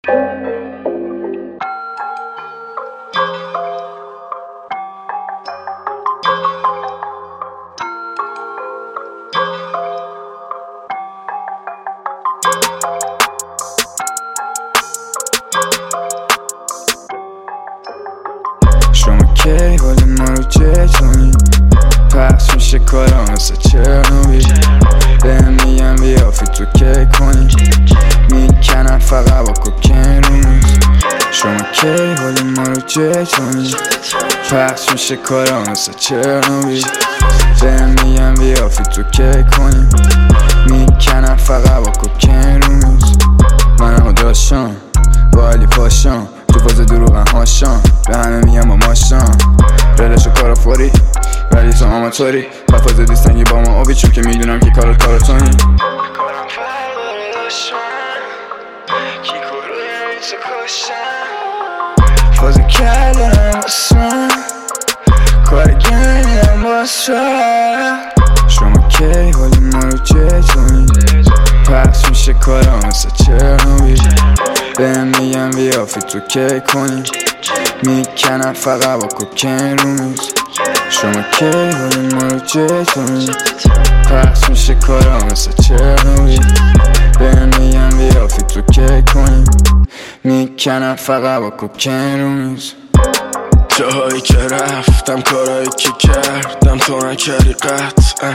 شما کی حال ما رو چطونی پخش میشه کارا مثل چرنوبیل بهم میگن بیا فیتو کی کنی میکنن فقط با کوکین رو میز شما کی حال ما رو چطونی پخش میشه کارا مثل چرنوبیل بهم میگن بیا فیتو کی کنی میکنن فقط با کوکین رو میز منم داشتم با علی پاشم تو باز دروغن هاشم به همه میگم با ماشم رلشو کارا فوری ولی تو آماتوری بفاز دیستنگی با ما آبی چون که میدونم که کارا تونی کارم فرباره داشتم کی کروی ریزو کشتم فاز کردم باسم کار گنیم باسم شما کی حال ما رو چطونی پخش میشه کارا مثل چرنوبیل بهم میگن بیا فیتو کی کنی میکنن فقط با کوکین رو میز شما کی حال ما رو چطونی پخش میشه کارا مثل چرنوبیل بهم میگن بیا فیتو کی کنی میکنن فقط با کوکین رو میز جاهایی که رفتم کارهایی که کردم تو نکردی قطعا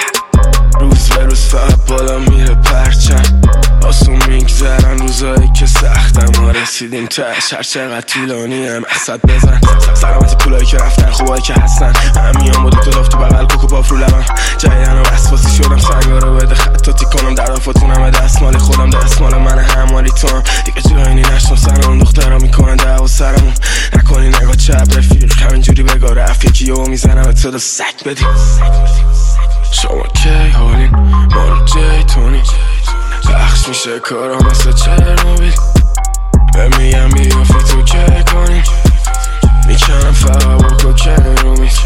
روز به روز فقط بالا میره پرچم آسون میگذرن روزایی که سختم ما رسیدیم تش هر چقدر طولانیم اسد بزن سلامتی پولایی که رفتن خوبایی که هستن همیان بودی تو داف تو بغل کوکو باف رو لبم جایدن و وسواسی شدم سنگا رو بده خطاتی کنم در آفاتونم دستمالی خودم دستمال من همالی تو هم دیگه جایینی نشتم سر اون دخترها میکنن دعوا سرمون نکنی نگاه چپ رفیق همینجوری بگاه رفت یکی یهو میزنم تو دو سک بدی شما کی حالین ما رو جیتونی پخش میشه کارا مثل چرنوبیل به میگم بیا فیتو کی کنی میکنم فقط با کوکین رو میز